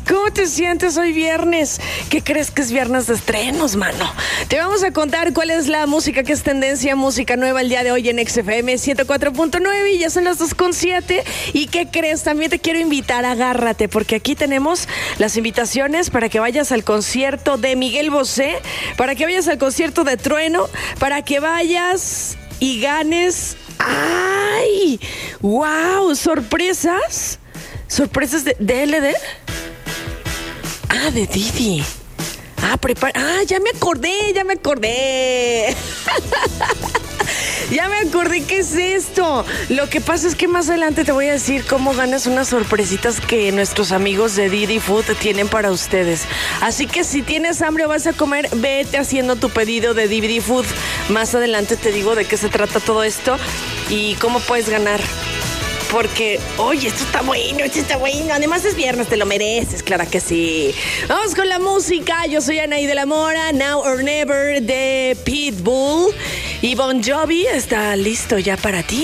¿Cómo te sientes hoy viernes? ¿Qué crees que es viernes de estrenos, mano? Te vamos a contar cuál es la música que es tendencia, música nueva el día de hoy en XFM 104.9 y ya son las 2:07. ¿Y qué crees? También te quiero invitar, agárrate, porque aquí tenemos las invitaciones para que vayas al concierto de Miguel Bosé, para que vayas al concierto de Trueno, para que vayas y ganes. ¡Ay! ¡Wow! ¿Sorpresas? ¿Sorpresas de DLD? Ah, de Didi. Ya me acordé. Ya me acordé qué es esto. Lo que pasa es que más adelante te voy a decir cómo ganas unas sorpresitas que nuestros amigos de Didi Food tienen para ustedes. Así que si tienes hambre o vas a comer, vete haciendo tu pedido de Didi Food. Más adelante te digo de qué se trata todo esto y cómo puedes ganar. Porque, oye, esto está bueno. Además es viernes, te lo mereces, claro que sí. Vamos con la música. Yo soy Anaí de la Mora, Now or Never de Pitbull. Y Bon Jovi está listo ya para ti.